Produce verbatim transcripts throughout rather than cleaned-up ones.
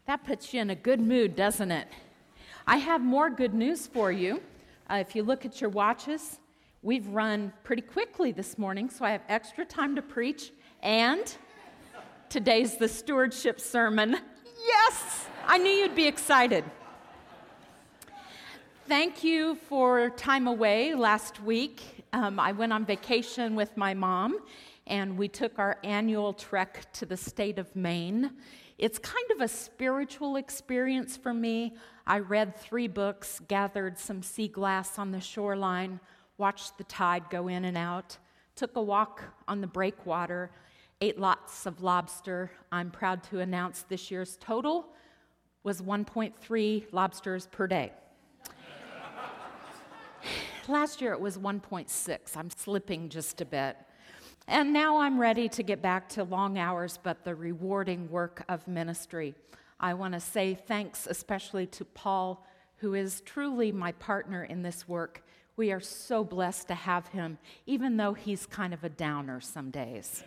That puts you in a good mood, doesn't it? I have more good news for you. Uh, if you look at your watches, we've run pretty quickly this morning, so I have extra time to preach. And today's the stewardship sermon. Yes! I knew you'd be excited. Thank you for time away last week. Um, I went on vacation with my mom, and we took our annual trek to the state of Maine. It's kind of a spiritual experience for me. I read three books, gathered some sea glass on the shoreline, watched the tide go in and out, took a walk on the breakwater, ate lots of lobster. I'm proud to announce this year's total was one point three lobsters per day. Last year it was one point six. I'm slipping just a bit. And now I'm ready to get back to long hours, but the rewarding work of ministry. I want to say thanks especially to Paul, who is truly my partner in this work. We are so blessed to have him, even though he's kind of a downer some days.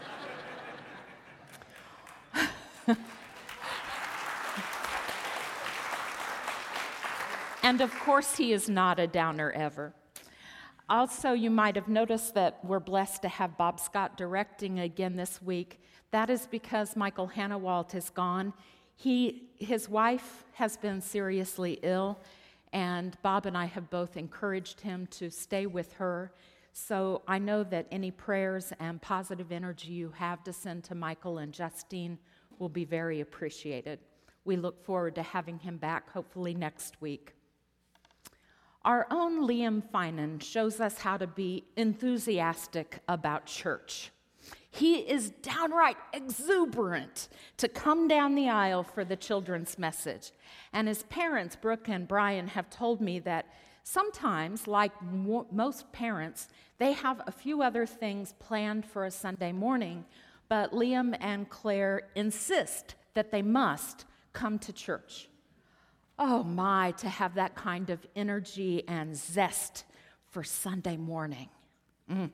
And of course, he is not a downer ever. Also, you might have noticed that we're blessed to have Bob Scott directing again this week. That is because Michael Hannawalt is gone. He, his wife has been seriously ill, and Bob and I have both encouraged him to stay with her. So I know that any prayers and positive energy you have to send to Michael and Justine will be very appreciated. We look forward to having him back, hopefully next week. Our own Liam Finan shows us how to be enthusiastic about church. He is downright exuberant to come down the aisle for the children's message. And his parents, Brooke and Brian, have told me that sometimes, like mo- most parents, they have a few other things planned for a Sunday morning, but Liam and Claire insist that they must come to church. Oh my, to have that kind of energy and zest for Sunday morning. Mm.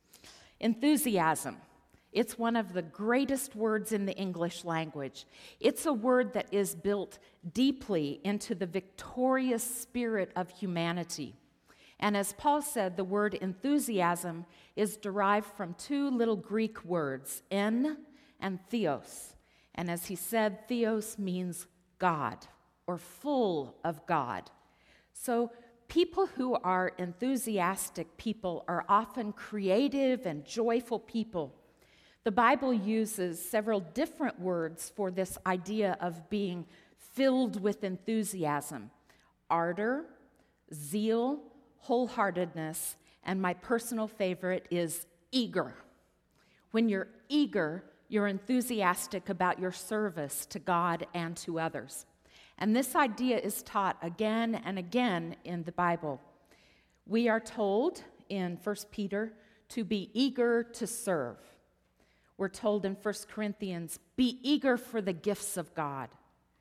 Enthusiasm. It's one of the greatest words in the English language. It's a word that is built deeply into the victorious spirit of humanity. And as Paul said, the word enthusiasm is derived from two little Greek words, en and theos. And as he said, theos means God, or full of God. So people who are enthusiastic people are often creative and joyful people. The Bible uses several different words for this idea of being filled with enthusiasm: ardor, zeal, wholeheartedness, and my personal favorite is eager. When you're eager, you're enthusiastic about your service to God and to others. And this idea is taught again and again in the Bible. We are told in First Peter to be eager to serve. We're told in First Corinthians, be eager for the gifts of God.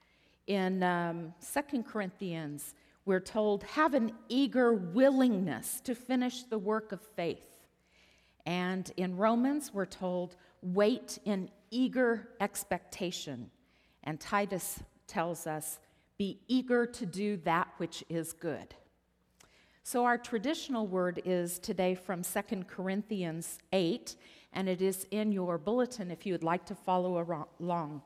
In um, Second Corinthians, we're told, have an eager willingness to finish the work of faith. And in Romans, we're told, wait in eager expectation. And Titus tells us, be eager to do that which is good. So our traditional word is today from Second Corinthians eight, and it is in your bulletin if you would like to follow along.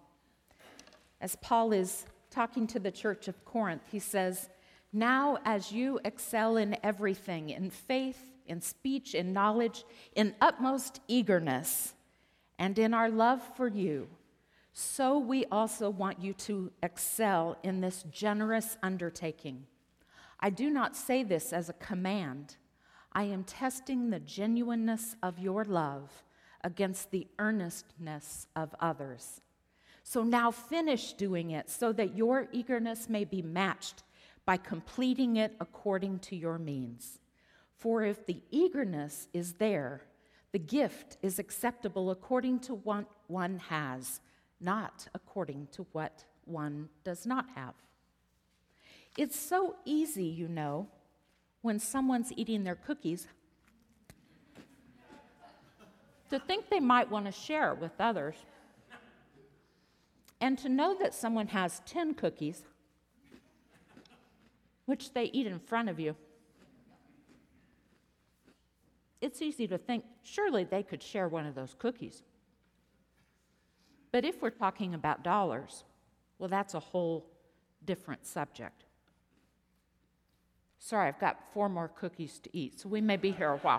As Paul is talking to the church of Corinth, he says, now as you excel in everything, in faith, in speech, in knowledge, in utmost eagerness, and in our love for you, so we also want you to excel in this generous undertaking. I do not say this as a command. I am testing the genuineness of your love against the earnestness of others. So now finish doing it so that your eagerness may be matched by completing it according to your means. For if the eagerness is there, the gift is acceptable according to what one has, not according to what one does not have. It's so easy, you know, when someone's eating their cookies, to think they might want to share with others. And to know that someone has ten cookies, which they eat in front of you, it's easy to think, surely they could share one of those cookies. But if we're talking about dollars, well, that's a whole different subject. Sorry, I've got four more cookies to eat, so we may be here a while.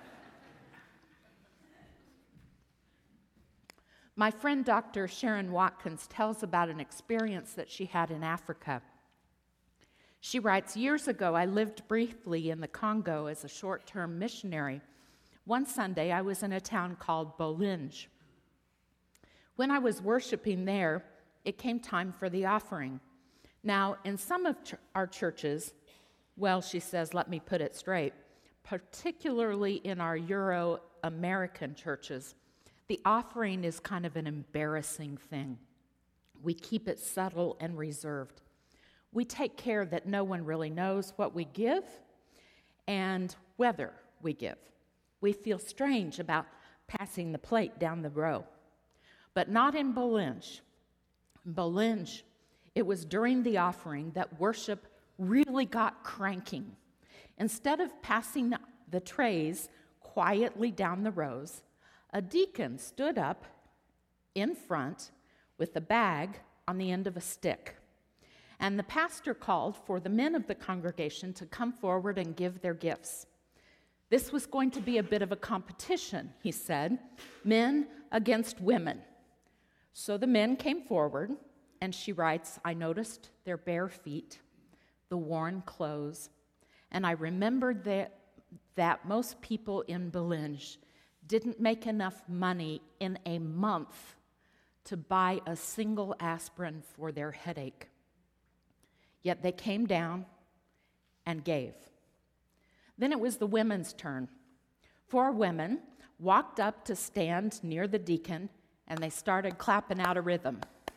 My friend Doctor Sharon Watkins tells about an experience that she had in Africa. She writes, years ago, I lived briefly in the Congo as a short-term missionary. One Sunday, I was in a town called Bolinge. When I was worshiping there, it came time for the offering. Now, in some of ch- our churches, well, she says, let me put it straight, particularly in our Euro-American churches, the offering is kind of an embarrassing thing. We keep it subtle and reserved. We take care that no one really knows what we give and whether we give. We feel strange about passing the plate down the row. But not in Bolinge. In Bolinge, it was during the offering that worship really got cranking. Instead of passing the trays quietly down the rows, a deacon stood up in front with a bag on the end of a stick. And the pastor called for the men of the congregation to come forward and give their gifts. This was going to be a bit of a competition, he said, men against women. So the men came forward, and she writes, I noticed their bare feet, the worn clothes, and I remembered that, that most people in Bolinge didn't make enough money in a month to buy a single aspirin for their headache. Yet they came down and gave. Then it was the women's turn. Four women walked up to stand near the deacon, and they started clapping out a rhythm.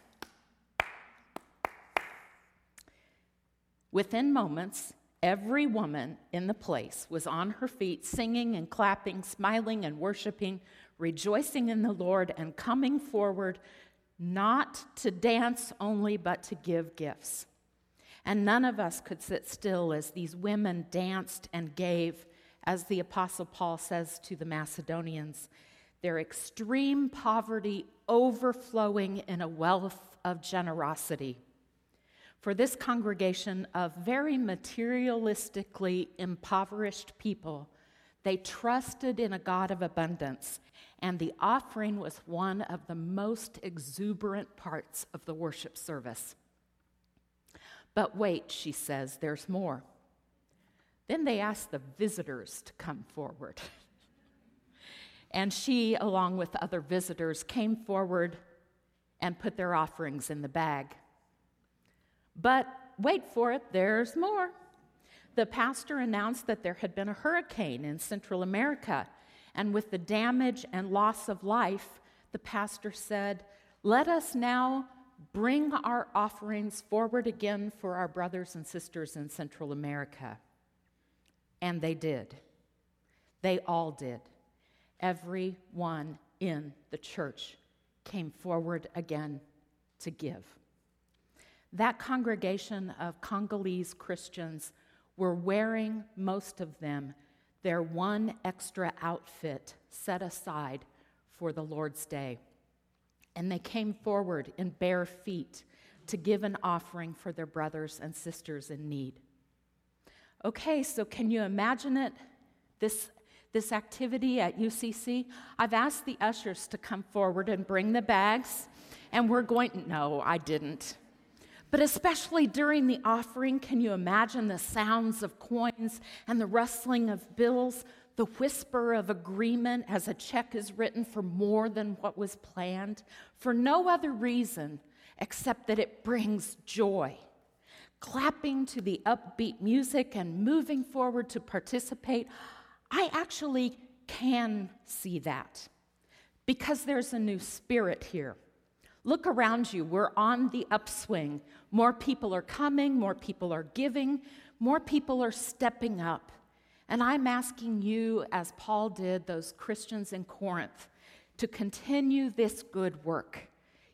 Within moments, every woman in the place was on her feet, singing and clapping, smiling and worshiping, rejoicing in the Lord, and coming forward not to dance only, but to give gifts. And none of us could sit still as these women danced and gave, as the Apostle Paul says to the Macedonians, their extreme poverty overflowing in a wealth of generosity. For this congregation of very materialistically impoverished people, they trusted in a God of abundance, and the offering was one of the most exuberant parts of the worship service. But wait, she says, there's more. Then they asked the visitors to come forward. And she, along with other visitors, came forward and put their offerings in the bag. But wait for it, there's more. The pastor announced that there had been a hurricane in Central America, and with the damage and loss of life, the pastor said, let us now bring our offerings forward again for our brothers and sisters in Central America. And they did. They all did. Everyone in the church came forward again to give. That congregation of Congolese Christians were wearing, most of them, their one extra outfit set aside for the Lord's Day. And they came forward in bare feet to give an offering for their brothers and sisters in need. Okay, so can you imagine it? This, this activity at U C C? I've asked the ushers to come forward and bring the bags, and we're going, no, I didn't. But especially during the offering, can you imagine the sounds of coins and the rustling of bills, the whisper of agreement as a check is written for more than what was planned, for no other reason except that it brings joy. Clapping to the upbeat music and moving forward to participate, I actually can see that because there's a new spirit here. Look around you, we're on the upswing. More people are coming, more people are giving, more people are stepping up. And I'm asking you, as Paul did those Christians in Corinth, to continue this good work.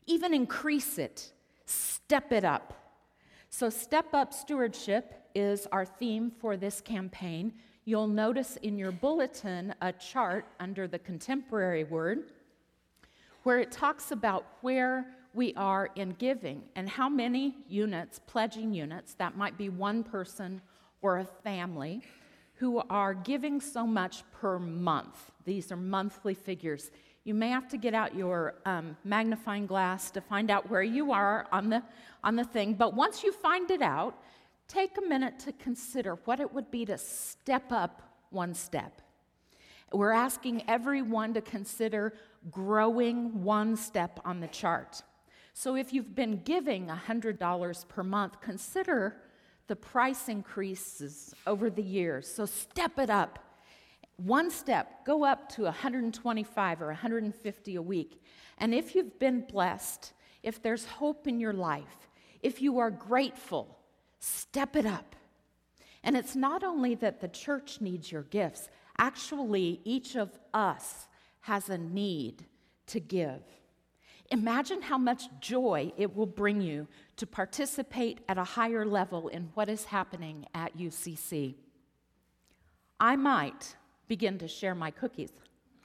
even increase it, step it up. So Step Up Stewardship is our theme for this campaign. You'll notice in your bulletin a chart under the contemporary word where it talks about where we are in giving and how many units, pledging units, that might be one person or a family, who are giving so much per month. These are monthly figures. You may have to get out your um, magnifying glass to find out where you are on the, on the thing, but once you find it out, take a minute to consider what it would be to step up one step. We're asking everyone to consider growing one step on the chart. So if you've been giving one hundred dollars per month, consider the price increases over the years. So step it up. One step, go up to one hundred twenty-five or one hundred fifty a week. And if you've been blessed, if there's hope in your life, if you are grateful, step it up. And it's not only that the church needs your gifts, actually, each of us has a need to give. Imagine how much joy it will bring you to participate at a higher level in what is happening at U C C. I might begin to share my cookies.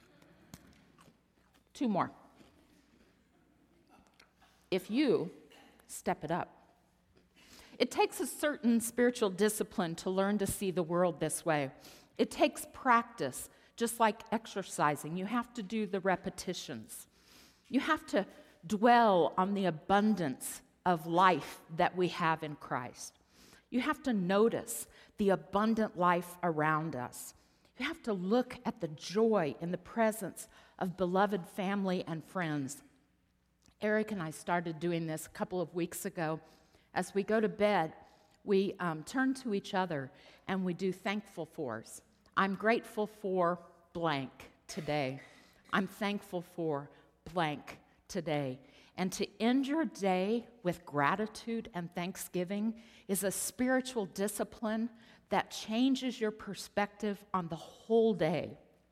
Two more. If you step it up. It takes a certain spiritual discipline to learn to see the world this way. It takes practice, just like exercising. You have to do the repetitions. You have to dwell on the abundance of life that we have in Christ. You have to notice the abundant life around us. You have to look at the joy in the presence of beloved family and friends. Eric and I started doing this a couple of weeks ago. As we go to bed, we um, turn to each other and we do thankful fors. I'm grateful for blank today. I'm thankful for blank today. And to end your day with gratitude and thanksgiving is a spiritual discipline that changes your perspective on the whole day.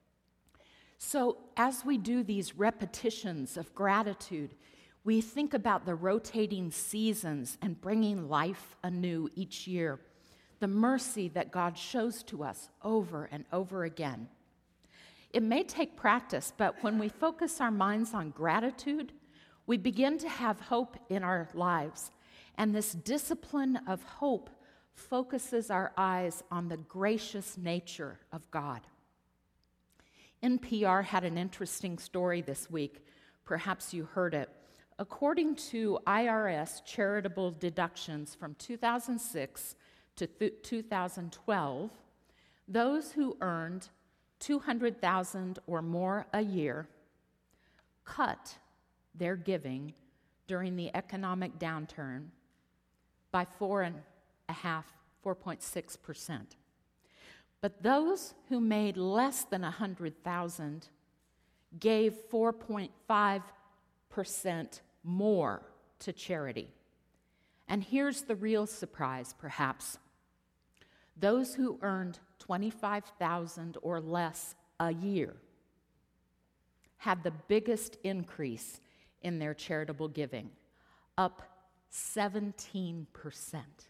So as we do these repetitions of gratitude, we think about the rotating seasons and bringing life anew each year, the mercy that God shows to us over and over again. It may take practice, but when we focus our minds on gratitude, we begin to have hope in our lives. And this discipline of hope focuses our eyes on the gracious nature of God. N P R had an interesting story this week. Perhaps you heard it. According to I R S charitable deductions from two thousand six to th- two thousand twelve, those who earned two hundred thousand dollars or more a year cut their giving during the economic downturn by four and a half, four point six percent. But those who made less than one hundred thousand dollars gave four point five percent more to charity. And here's the real surprise, perhaps. Those who earned twenty-five thousand dollars or less a year had the biggest increase in their charitable giving, up seventeen percent.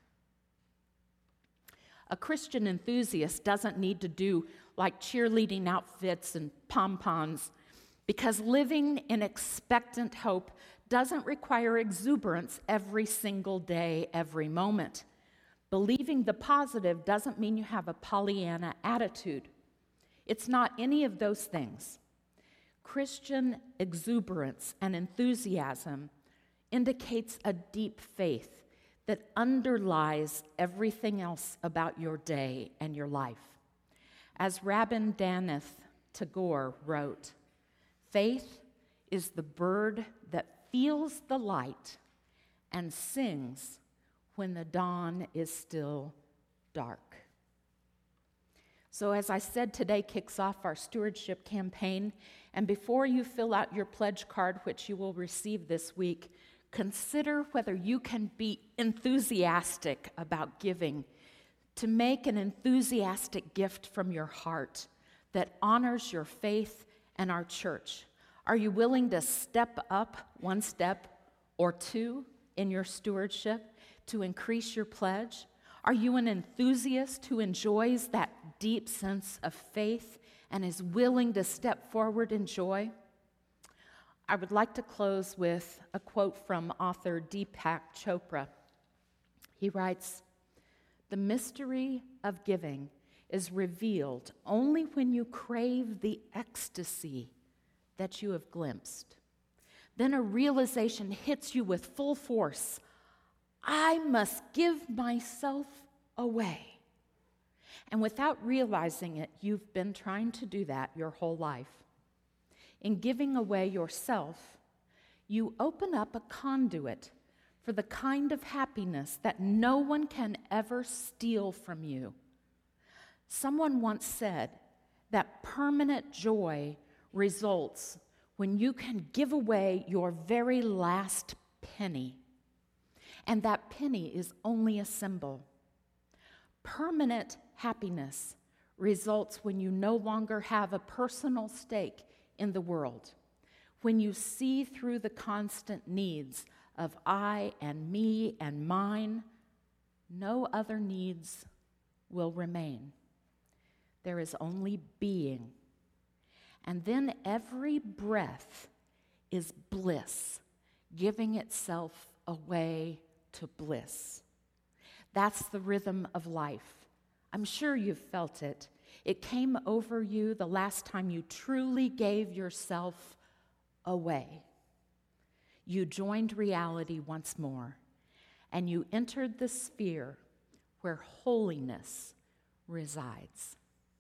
A Christian enthusiast doesn't need to do like cheerleading outfits and pom-poms, because living in expectant hope doesn't require exuberance every single day, every moment. Believing the positive doesn't mean you have a Pollyanna attitude. It's not any of those things. Christian exuberance and enthusiasm indicates a deep faith that underlies everything else about your day and your life. As Rabindranath Tagore wrote, faith is the bird that feels the light and sings when the dawn is still dark. So as I said, today kicks off our stewardship campaign, and before you fill out your pledge card, which you will receive this week, consider whether you can be enthusiastic about giving, to make an enthusiastic gift from your heart that honors your faith and our church. Are you willing to step up one step or two in your stewardship to increase your pledge? Are you an enthusiast who enjoys that deep sense of faith and is willing to step forward in joy? I would like to close with a quote from author Deepak Chopra. He writes, "The mystery of giving is revealed only when you crave the ecstasy that you have glimpsed. Then a realization hits you with full force. I must give myself away. And without realizing it, you've been trying to do that your whole life. In giving away yourself, you open up a conduit for the kind of happiness that no one can ever steal from you. Someone once said that permanent joy results when you can give away your very last penny. And that penny is only a symbol. Permanent happiness results when you no longer have a personal stake in the world, when you see through the constant needs of I and me and mine. No other needs will remain. There is only being. And then every breath is bliss, giving itself away to bliss. That's the rhythm of life. I'm sure you've felt it. It came over you the last time you truly gave yourself away. You joined reality once more, and you entered the sphere where holiness resides.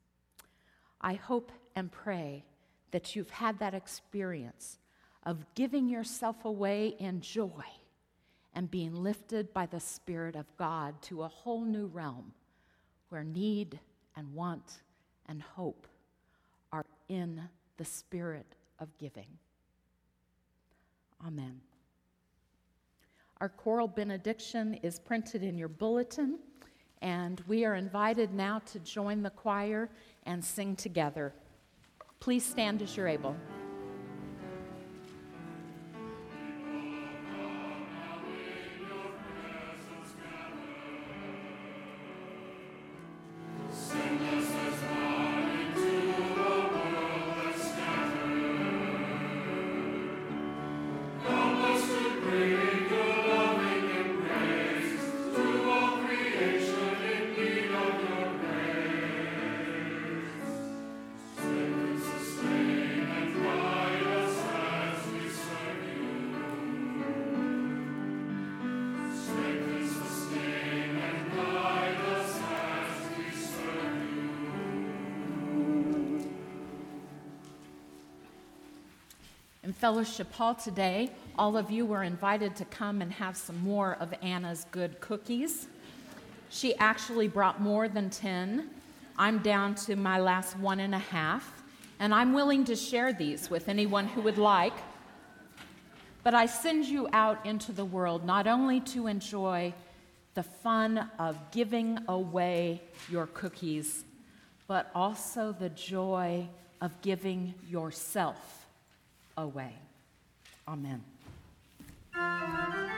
I hope and pray that you've had that experience of giving yourself away in joy and being lifted by the Spirit of God to a whole new realm where need and want and hope are in the spirit of giving. Amen. Our choral benediction is printed in your bulletin, and we are invited now to join the choir and sing together. Please stand as you're able. In Fellowship Hall today, all of you were invited to come and have some more of Anna's good cookies. She actually brought more than ten. I'm down to my last one and a half, and I'm willing to share these with anyone who would like. But I send you out into the world not only to enjoy the fun of giving away your cookies, but also the joy of giving yourself away. Amen.